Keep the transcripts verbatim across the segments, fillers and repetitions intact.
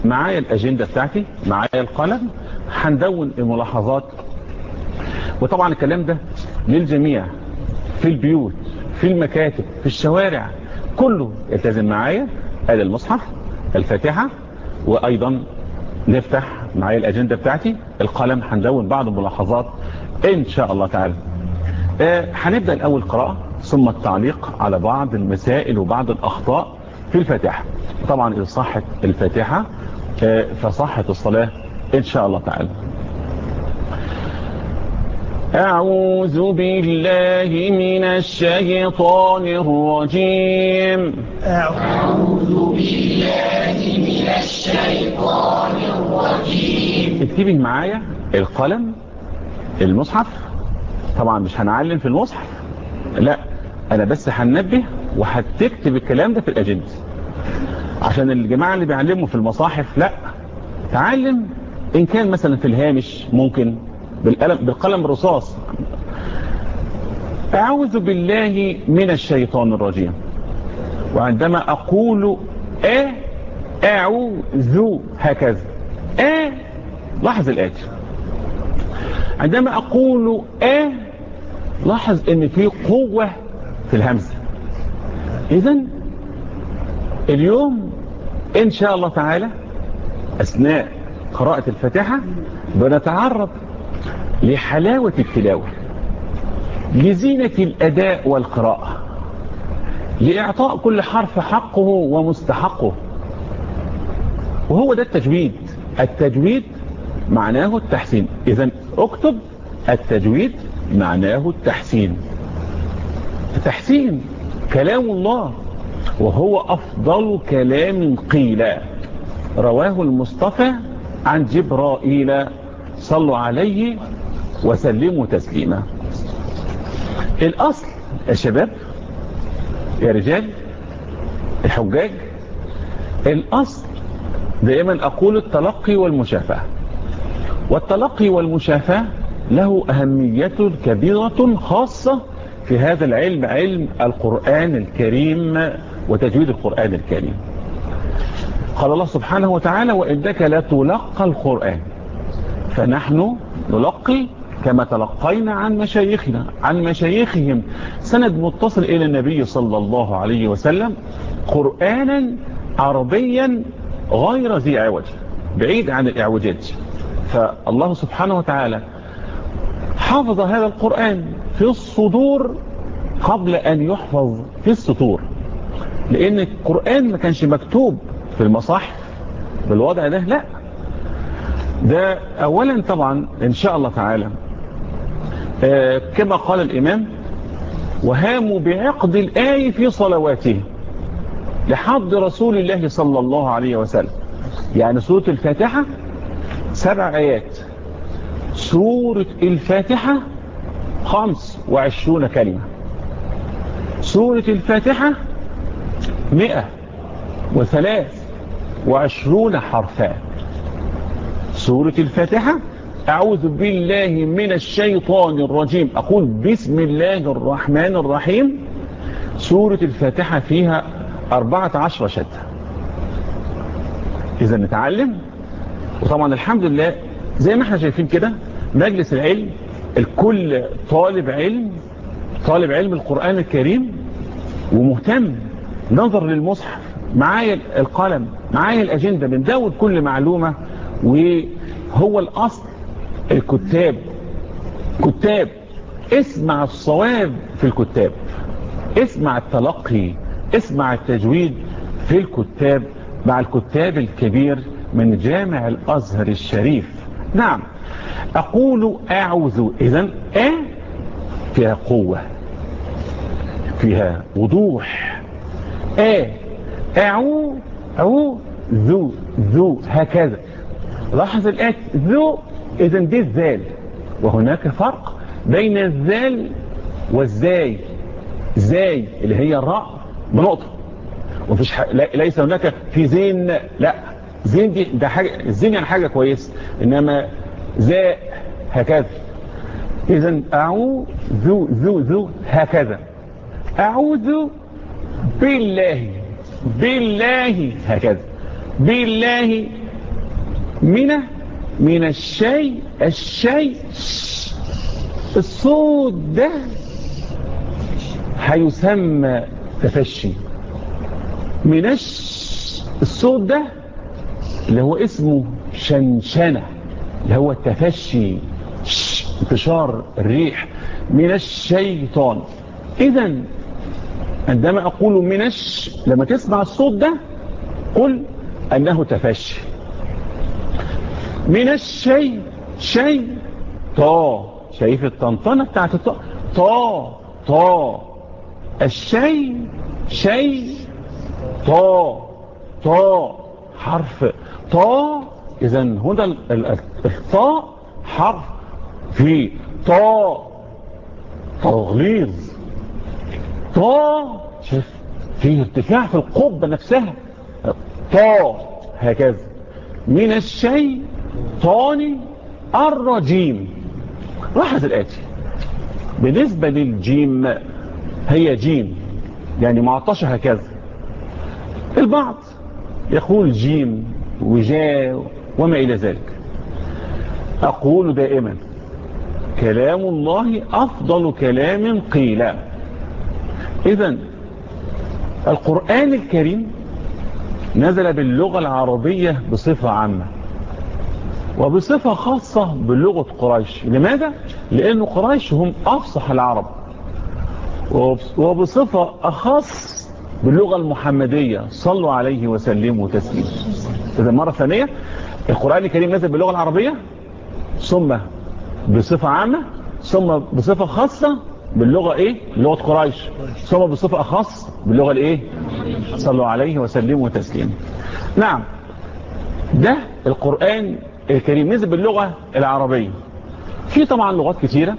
معايا الأجندة بتاعتي، معايا القلم، هندون الملاحظات. وطبعا الكلام ده للجميع، في البيوت، في المكاتب، في الشوارع، كله يلتزم معايا. ادي المصحف، الفاتحة، وأيضا نفتح معايا الأجندة بتاعتي، القلم، هندون بعض الملاحظات إن شاء الله تعالى. آه هنبدأ الأول قراءة، ثم التعليق على بعض المسائل وبعض الأخطاء في الفاتحة. طبعا إذا صحت الفاتحة آه فصحت الصلاة إن شاء الله تعالى. أعوذ بالله من الشيطان الرجيم. أعوذ بالله من الشيطان الرجيم. اكتبي معايا القلم، المصحف. طبعا مش هنعلم في المصحف، لا، انا بس هنبه وهتكتب الكلام ده في الاجندة، عشان الجماعة اللي بيعلموا في المصاحف لا، تعلم ان كان مثلا في الهامش ممكن بالقلم بالقلم الرصاص. اعوذ بالله من الشيطان الرجيم. وعندما اقول ا اعوذ هكذا ا، لاحظ الاتي، عندما اقول ا لاحظ ان في قوة في الهمزة. اذن اليوم ان شاء الله تعالى اثناء قراءة الفاتحة بنتعرض لحلاوة التلاوة، لزينة الاداء والقراءة، لاعطاء كل حرف حقه ومستحقه. وهو ده التجويد. التجويد معناه التحسين. اذن اكتب التجويد معناه التحسين. التحسين كلام الله، وهو أفضل كلام قيل، رواه المصطفى عن جبرائيل، صلوا عليه وسلموا تسليما. الأصل يا شباب، يا رجال الحجاج، الأصل دائما أقول التلقي والمشافهة. والتلقي والمشافهة له أهمية كبيرة خاصة في هذا العلم، علم القرآن الكريم وتجويد القرآن الكريم. قال الله سبحانه وتعالى: وإنك لا تلقى القرآن. فنحن نلقي كما تلقينا عن مشايخنا، عن مشايخهم، سند متصل إلى النبي صلى الله عليه وسلم، قرآنا عربيا غير ذي عوج، بعيد عن الإعوجاج. فالله سبحانه وتعالى حافظ هذا القرآن في الصدور قبل أن يحفظ في السطور، لأن القرآن ما كانش مكتوب في المصاحف بالوضع ده، لا، ده أولا طبعا إن شاء الله تعالى آه كما قال الإمام: وهاموا بعقد الآي في صلواته لحد رسول الله صلى الله عليه وسلم. يعني سورة الفاتحة سبع آيات، سورة الفاتحة خمس وعشرون كلمة، سورة الفاتحة مئة وثلاث وعشرون حرفا. سورة الفاتحة أعوذ بالله من الشيطان الرجيم، أقول بسم الله الرحمن الرحيم. سورة الفاتحة فيها أربعة عشر شدة. إذا نتعلم. وطبعا الحمد لله زي ما احنا شايفين كده مجلس العلم، الكل طالب علم، طالب علم القرآن الكريم ومهتم، نظر للمصحف، معايا القلم، معايا الأجندة، بندون كل معلومة. وهو الأصل الكتاب، كتاب اسمع الصواب في الكتاب، اسمع التلقي، اسمع التجويد في الكتاب مع الكتاب الكبير من جامع الأزهر الشريف. نعم، أقول أعوذ. إذن أ فيها قوة، فيها وضوح. أ أعو أعو ذو ذو هكذا. لاحظ الآت ذو، إذن دي الذال، وهناك فرق بين الذال والزاي. زاي اللي هي الراء بنقطة، ومفيش ح... ليس هناك في زين، لا، زين دي ده حاجة، الزين يعني حاجة كويسة، إنما زاء هكذا. إذن أعوذ ذو ذو ذو هكذا. أعوذ بالله بالله هكذا. بالله من من الشيء الشيء الصوت ده هيسمى تفشي. من الصوت ده اللي هو اسمه شنشنة، اللي هو التفشي، انتشار الريح من الشيطان. إذن عندما أقول من الش... لما تسمع الصوت ده قل أنه تفشي. من الشيء شيء طا، شايف الطنطنة بتاعت الطا، طا طا الشيء شيء طا طا حرف طا. إذن هنا الطاء حرف في طا تغليظ، طا شوف في ارتفاع في القبة نفسها، طا هكذا. من الشيء طاني الرجيم. لاحظ الآتي، بالنسبة للجيم هي جيم يعني معطشة هكذا. البعض يقول جيم وجاء وما إلى ذلك. أقول دائما كلام الله أفضل كلام قيل. إذن القرآن الكريم نزل باللغة العربية بصفة عامة وبصفة خاصة بلغة قريش. لماذا؟ لأن قريش هم أفصح العرب، وبصفة أخص باللغة المحمدية صلوا عليه وسلموا تسليما. إذا مرة ثانية القرآن الكريم نزل باللغة العربية ثم بصفة عامة ثم بصفة خاصة باللغة ايه لغة قريش ثم بصفة أخص باللغة الايه صلوا عليه وسلموا تسليما. نعم ده القرآن الكريم نزل باللغة العربية. في طبعا لغات كثيرة،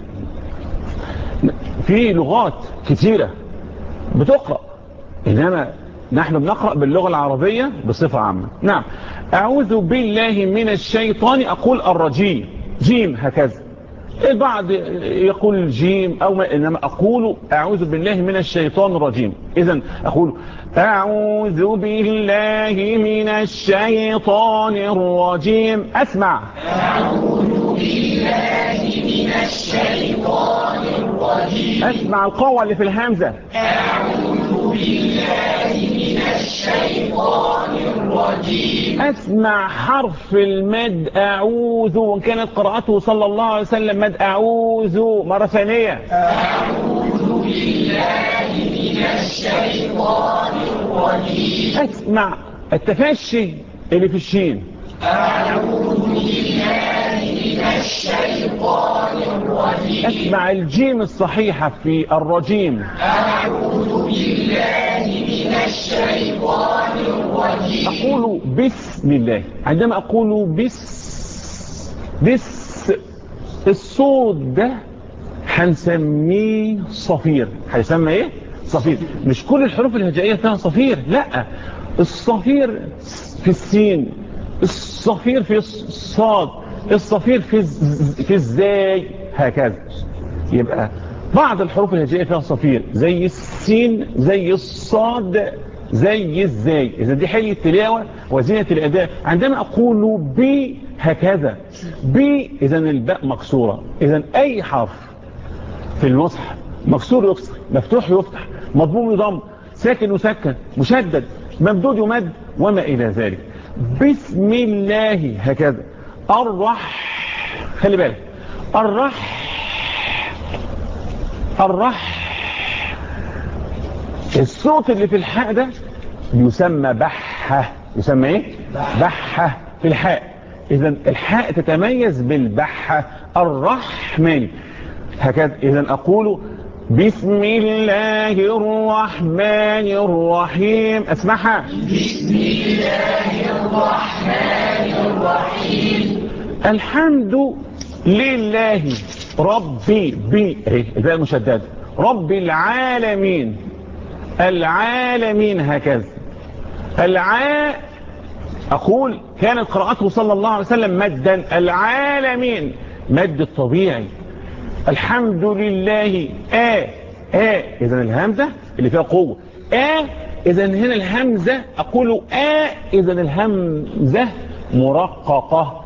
في لغات كثيرة بتقرأ، إنما نحن بنقرأ باللغة العربية بصفة عامة. نعم أعوذ بالله من الشيطان أقول الرجيم جيم هكذا. البعض يقول جيم أو ما، إنما أقول أعوذ بالله من الشيطان الرجيم. إذن أقول أعوذ بالله من الشيطان الرجيم. أسمع أعوذ بالله من الشيطان الرجيم. أسمع القوة اللي في الهمزة. أعوذ بالله من الشيطان الرجيم. أسمع حرف المد أعوذ، وإن كانت قراءته صلى الله عليه وسلم مد أعوذ. مرة ثانية أعوذ بالله من الشيطان الرجيم. أسمع التفشي اللي في الشين. أعوذ بالله من الشيطان الرجيم. أسمع الجيم الصحيحة في الرجيم. أعوذ بالله من الشيطان الرجيم. أقول بسم الله. عندما أقول بس بس الصوت ده هنسميه صفير. هيسمى ايه صفير. مش كل الحروف الهجائية فيها صفير، لا، الصفير في السين، الصفير في الصاد، الصفير في في الزاي هكذا. يبقى بعض الحروف الهجائية فيها صفير زي السين زي الصاد زي الزاي. إذا دي حلية التلاوة وزينة الأداء. عندما أقول بي هكذا بي إذا الباء مكسورة. إذا أي حرف في المصحف مكسور يكسر، مفتوح يفتح، مضموم يضم، ساكن يسكن، مشدد ممدود يمد وما إلى ذلك. بسم الله هكذا. الرح خلي بالك الرح الرح الصوت اللي في الحاء ده يسمى بحة. يسمى ايه بحة في الحاء. اذا الحاء تتميز بالبحة. الرحمن هكذا. اذا اقول بسم الله الرحمن الرحيم. اسمعها بسم الله الرحمن الرحيم. الحمد لله ربي بي ايه الباء المشددة رب العالمين. العالمين هكذا. العاء أقول كانت قراءته صلى الله عليه وسلم مدا. العالمين مد الطبيعي. الحمد لله آ آ إذن الهمزة اللي فيها قوة آ. إذن هنا الهمزة أقول آ. إذن الهمزة مرققة.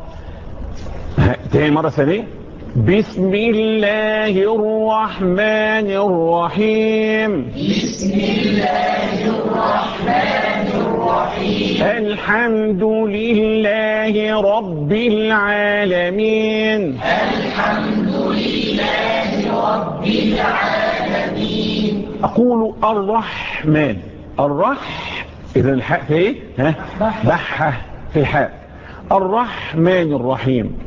تاني مرة ثانية. بسم الله الرحمن الرحيم. بسم الله الرحمن الرحيم. الحمد لله رب العالمين. الحمد لله رب العالمين. أقول الرحمن. الرح إذا الحاء في إيه؟ ها؟ بحة في الحاء. الرحمن الرحيم.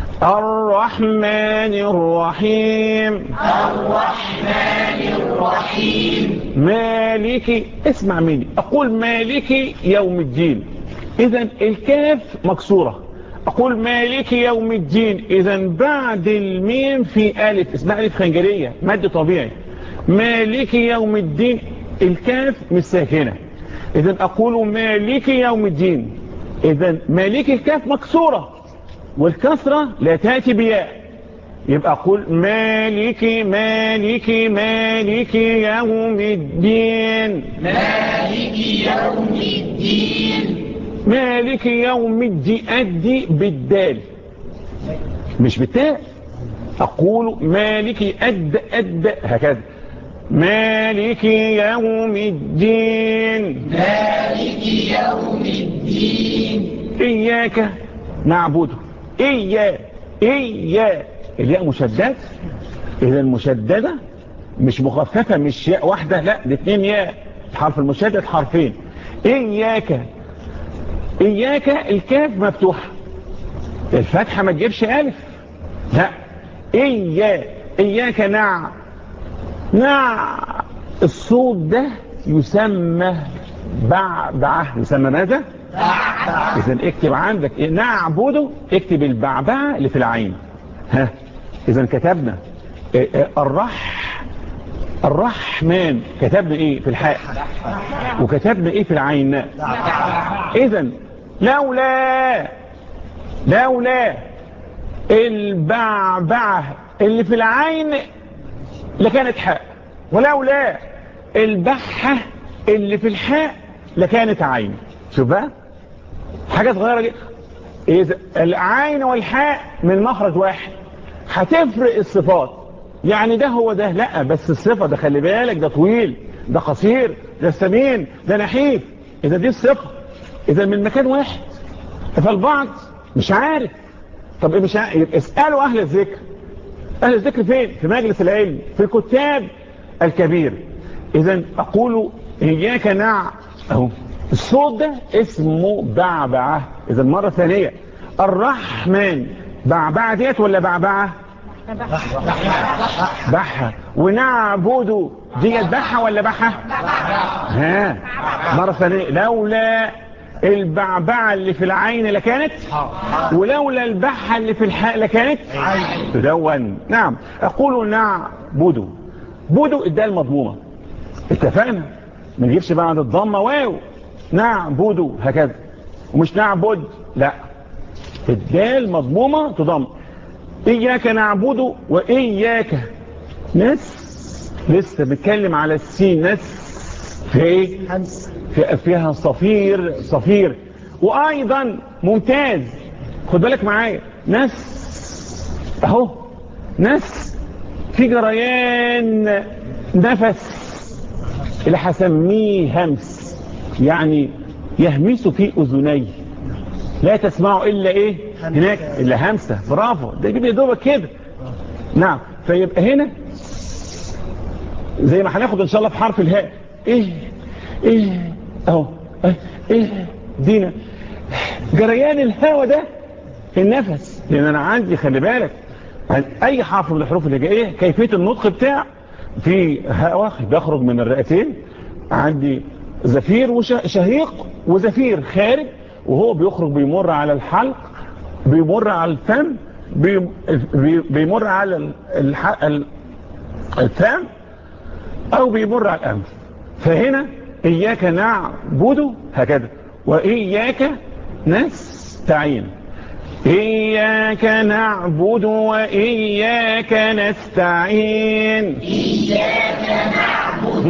الرحمن الرحيم. الرحمن الرحيم. مالك. اسمع مني. أقول مالك يوم الدين. إذن الكاف مكسورة. أقول مالك يوم الدين. إذن بعد الميم في ألف اسمها ألف خنجرية مد طبيعي. مالك يوم الدين الكاف مش ساكنة. إذن أقول مالك يوم الدين. إذن مالك الكاف مكسورة والكسرة لا تأتي بياء. يبقى أقول مالك مالك مالك يوم الدين. مالك يوم الدين. مالك يوم الدين. أدي بالدال مش بالتاء. أقول مالك أد أد هكذا. مالك يوم الدين. مالك يوم الدين. إياك نعبد. إياك إياك الياء مشددة. إذا المشددة مش مخففة مش ياء واحدة لا دي اتنين ياء. الحرف المشدد حرفين. إياك إياك الكاف مفتوحة الفتحة ما تجيبش ألف لا. إياك إياك نع نع الصوت ده يسمى بعبعة. يسمى ماذا؟ بعبعة. إذن اكتب عندك نعبده اكتب البعبعة اللي في العين. ها إذن كتبنا الرح الرحمن كتبنا ايه في الحاء وكتبنا ايه في العين. إذن لولا لولا البعبعة اللي في العين لكانت حاء ولولا البحة اللي في الحاء لكانت عين. شوف بقى حاجة صغيرة جدا. إذا العين والحاء من مخرج واحد هتفرق الصفات. يعني ده هو ده لا بس الصفة ده خلي بالك ده طويل ده قصير ده سمين ده نحيف. إذا دي الصفة إذا من مكان واحد. فالبعض مش عارف. طب مش عارف اسألوا أهل الذكر. أهل الذكر فين؟ في مجلس العلم في الكتاب الكبير. إذا أقول إياك نع أهو الصوت ده اسمه بعبعة. إذا مرة ثانية الرحمن بعبعة ديت ولا بعبعة؟ بحة. ونعبده ديت بحة ولا بحة؟ ها مرة ثانية لولا البعبعة اللي في العين لكانت ولولا البحة اللي في الحاء لكانت تدون. نعم أقول نعبده. بدو الدال مضمومة اتفقنا ما نجيبش بعد الضمة واو. نعبده هكذا ومش نعبد لا الدال مضمومة تضم. إياك نعبده وإياك نس لسه بتكلم على السين نس في ايه في فيها صفير صفير. وأيضا ممتاز خد بالك معايا نس اهو نس في جريان نفس اللي هسميه همس يعني يهمس في أذني لا تسمعوا إلا إيه هناك إلا همسة. برافو ده يجيب يدوبك كده. نعم فيبقى هنا زي ما هناخد إن شاء الله في حرف الهاء إيه إيه أهو إيه دينا جريان الهواء ده النفس. لأن أنا عندي خلي بالك أي حرف من الحروف اللي جاية كيفية النطق بتاع في هواء بيخرج من الرئتين. عندي زفير وشهيق وزفير خارج وهو بيخرج بيمر على الحلق بيمر على الفم بيمر على الفم او بيمر على الانف. فهنا اياك نعبد هكذا واياك نستعين. إياك نعبد وإياك نستعين. إياك نعبد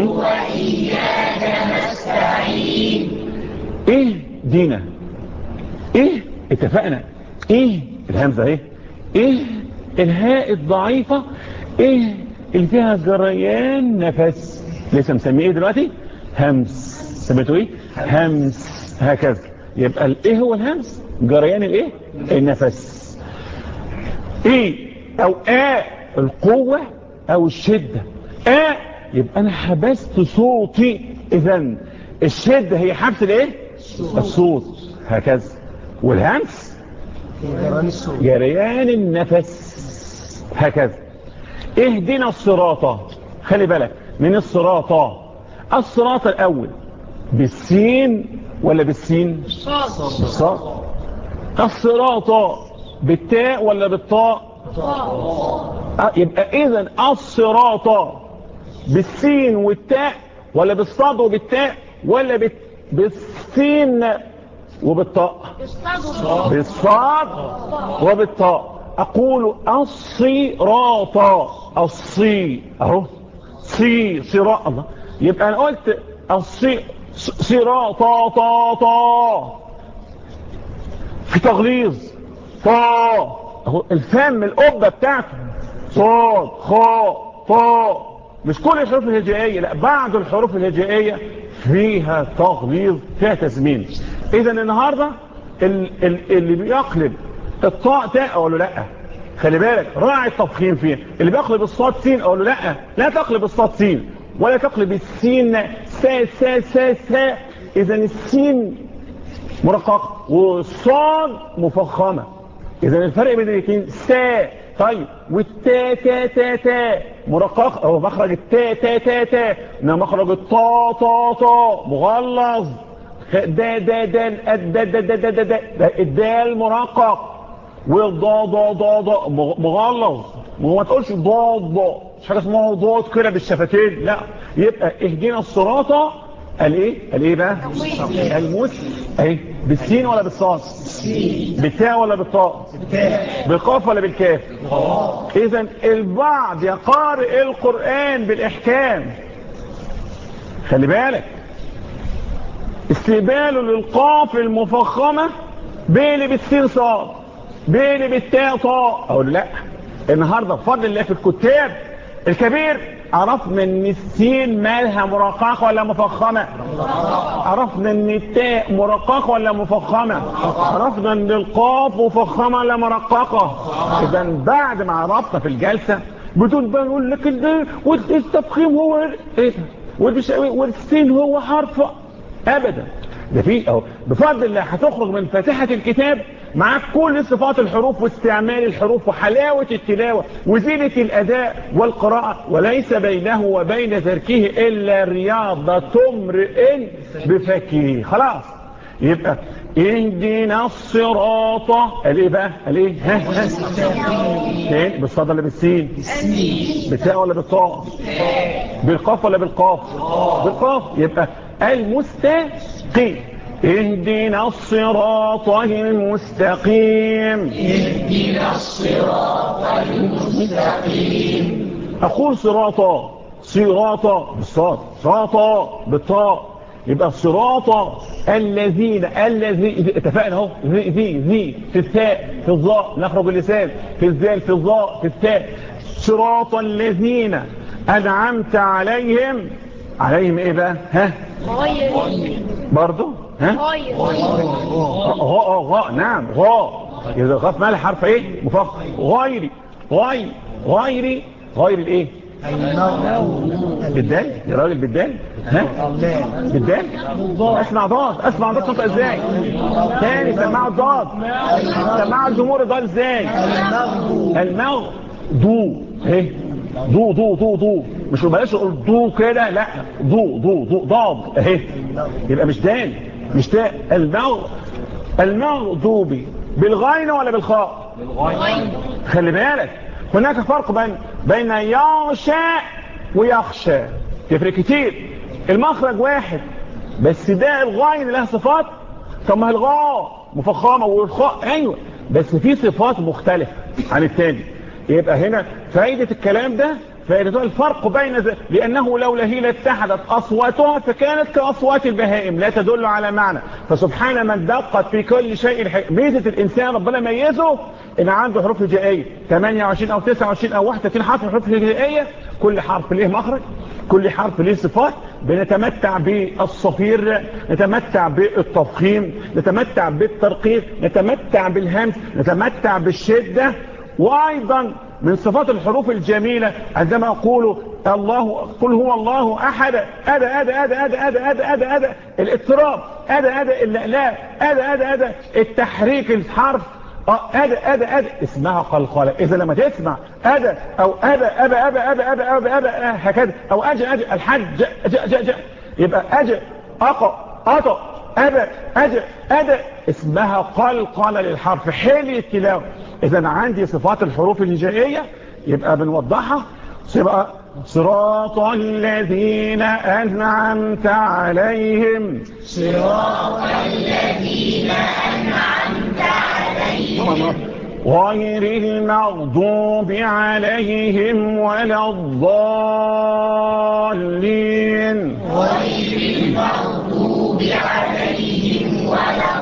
وإياك نستعين. إيه دينا إيه اتفقنا ايه الهمزة ايه ايه الهاء الضعيفة، ايه اللي فيها جريان نفس، لسه مسميه ايه دلوقتي؟ همس. سميته ايه؟ همس. هكذا يبقى الايه هو الهمس، جريان الايه؟ النفس. ايه او ا القوة او الشدة. ا يبقى انا حبست صوتي، اذا الشدة هي حبس الايه؟ الصوت. هكذا. والهمس جريان النفس. هكذا. اهدنا الصراط، خلي بالك من الصراط. الصراط الاول بالسين ولا بالسين؟ بالصاد. الصراط بالتاء ولا بالطاء؟ أه يبقى اذا الصراط بالسين والتاء ولا بالصاد وبالتاء ولا بت... بالسين وبالطاء؟ بالصاد وبالطاء. اقول الصراط، الصي اهو صي صراط. الله، يبقى انا قلت الصي صراط طا طا في تغليظ طا اهو، الفم القبه بتاعته صاد خا طا. مش كل الحروف الهجائيه، لا، بعض الحروف الهجائيه فيها تغليظ، فيها تزمين. اذا النهارده اللي بيقلب الطاء تاء اقول له لا، خلي بالك راعي التفخيم فيها. اللي بيقلب الصاد سين اقول له لا، لا تقلب الصاد سين ولا تقلب السين سا سا سا سا. اذا السين مرققه والصاد مفخمه، اذا الفرق بين الاثنين سا. طيب والتا تا تا تا مرقق، او مخرج التا تا تا تا، انما مخرج الطا طا طا مغلظ. دا دا دا دا دا دا دا دا الدال مرقق، والضا ضا ضا ضا مغلظ. ما تقولش ضاد ضا، مش حاجه اسمها ضاد كده بالشفتين، لا. يبقى اهدنا الصراط الايه الايه بقى؟ المس اهي بالسين ولا بالصاد؟ بالتاء ولا بالطاء؟ بالقاف ولا بالكاف؟ اذا البعض يقارئ القرآن بالاحكام، خلي بالك، استقباله للقاف المفخمه بيلي بالسين صاد بيلي بالتاء طاء. اقول لا، النهارده بفضل الله في الكتاب الكبير عرفنا ان السين مالها مرققه ولا مفخمه، عرفنا ان التاء مرققه ولا مفخمه، عرفنا ان القاف مفخمه ولا مرققه. اذا بعد ما عرفنا في الجلسه بدون بقى نقول لك التفخيم هو ايه والسين هو حرف، ابدا. ده في اهو بفضل الله هتخرج من فاتحه الكتاب معاك كل صفات الحروف واستعمال الحروف وحلاوة التلاوة وزينة الأداء والقراءة، وليس بينه وبين تركه إلا رياضة امرئ بفكه. خلاص. يبقى اهدنا الصراط الايه بقى الايه ها ها بالصاد ولا بالسين؟ بالتاء ولا بالطاء؟ بالقاف ولا بالقاف؟ بالقاف. يبقى المستقيم. اهدنا الصراط المستقيم. اهدنا الصراط المستقيم. اقول صراطا صراطا بالصاد، صراطا بالطاء. يبقى الصراط الذين الذي اتفقنا اهو، ذي ذي ذي في الثاء في الظاء نخرج اللسان، في الذال في الظاء في الثاء. صراط الذين انعمت عليهم. عليهم ايه بقى؟ ها غير برضو ها غير غاء غاء نعم غاء. اذا غاء مال حرف ايه مفخم. غيري غير غيري غير الايه؟ بالدال يا راجل، بالدال ها بالدال. اسمع ضاد، اسمع ضاد صوت ازاي تاني؟ سمعوا الضاد، سمعوا الجمهور الضاد ازاي؟ المغ دو ايه دو دو دو دو، مش بلاش اقول دو كده، لا دو دو دو ضاد اهي، يبقى مش دال مش تاء. المغ المغضوب بالغين ولا بالخاء؟ بالغين. خلي بالك هناك فرق بين بين يخشى ويخشى، تفرق كتير. المخرج واحد بس ده الغين لها صفات. طب ما الغاء مفخمه والخاء ايوه، بس في صفات مختلفه عن التاني. يبقى هنا فايده الكلام ده فإذا الفرق بين ذلك لأنه لولا هي لاتحدت أصواتها فكانت كأصوات البهائم لا تدل على معنى. فسبحان من دقت في كل شيء. ميزة الإنسان ربنا ميزه إن عنده حروف هجائية ثمانية وعشرين أو تسعة وعشرين أو واحد وثلاثين حرف حروف هجائية، كل حرف له مخرج، كل حرف له صفات. بنتمتع بالصفير، نتمتع بالتفخيم، نتمتع بالترقيق، نتمتع بالهمس، نتمتع بالشدة. وأيضا من صفات الحروف الجميلة عندما أقول الله قل هو الله أحد، أدا أدا أدا أدا أدا أدا أدا أدا الاضطراب، أدا أدا الإقلاع، أدا أدا أدا التحريك الحرف، أدا أدا أدا اسمها قلقلة. إذا لما تسمع أدا أو أدا أبا أبا أبا أبا أبا أبا هكذا أو أجا أجا الحج جا جا جا يبقى أجا أقا أطا أبا أجا أدا اسمها قلقلة للحرف حلي التلاوة. إذا عندي صفات الحروف الهجائية يبقى بنوضحها. صراط الذين أنعمت عليهم، صراط الذين أنعمت عليهم غير المغضوب عليهم ولا الضالين، غير المغضوب عليهم ولا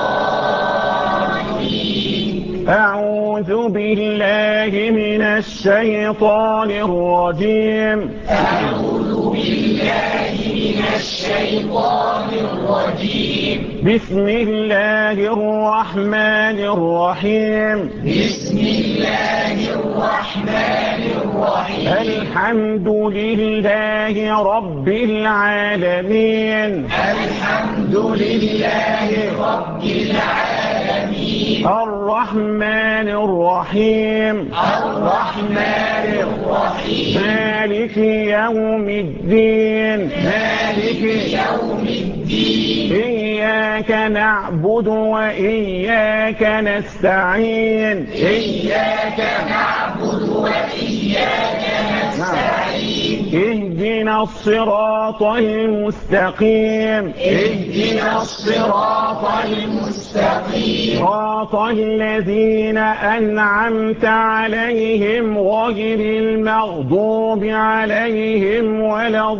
الضالين. أعوذ بالله من الشيطان الرجيم، أعوذ بالله من الشيطان الرجيم. بسم الله الرحمن الرحيم، بسم الله الرحمن الرحيم. الحمد لله رب العالمين، الحمد لله رب العالمين. الرحمن الرحيم، الرحمن الرحيم. مالك يوم الدين، مالك يوم الدين. إياك نعبد وإياك نستعين، إياك نعبد وإياك نستعين. اهدنا الصراط المستقيم، اهدنا الصراط المستقيم. صراط الذين أنعمت عليهم غير المغضوب عليهم ولا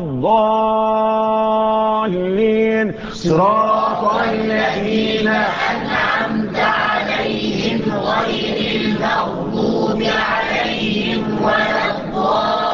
الضالين، صراط الذين أنعمت عليهم غير المغضوب عليهم ولا الضالين.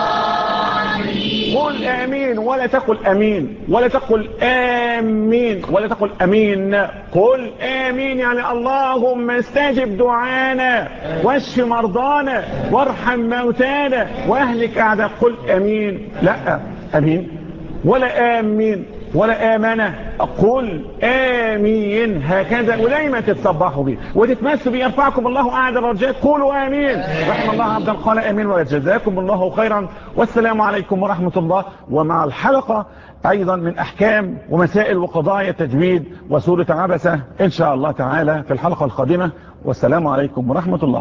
قل آمين ولا تقل أمين ولا تقل آمين ولا تقل أمين، قل آمين يعني اللهم استجب دعانا واشف مرضانا وارحم موتانا واهلك أعداء. قل أمين، لا أمين ولا آمين ولا آمنة، قل آمين هكذا. ودايما تتصبحوا بيه وتتمسوا بيه. يرفعكم الله أعلى درجات. قولوا آمين. رحم الله عبدا قال آمين وجزاكم الله خيرا. والسلام عليكم ورحمة الله. ومع الحلقة أيضا من أحكام ومسائل وقضايا تجويد وسورة عبسة إن شاء الله تعالى في الحلقة القادمة. والسلام عليكم ورحمة الله.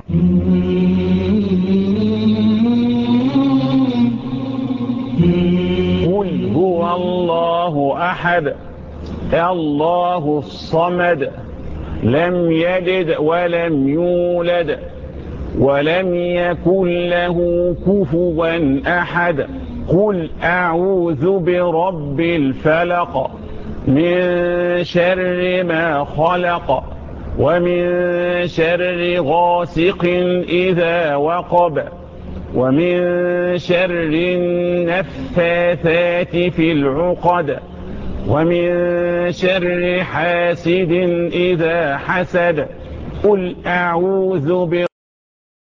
قل هو الله أحد الله الصمد لم يلد ولم يولد ولم يكن له كفوا أحد. قل أعوذ برب الفلق من شر ما خلق ومن شر غاسق إذا وقب ومن شر النفاثات في العقد ومن شر حاسد إذا حسد. قل أعوذ برب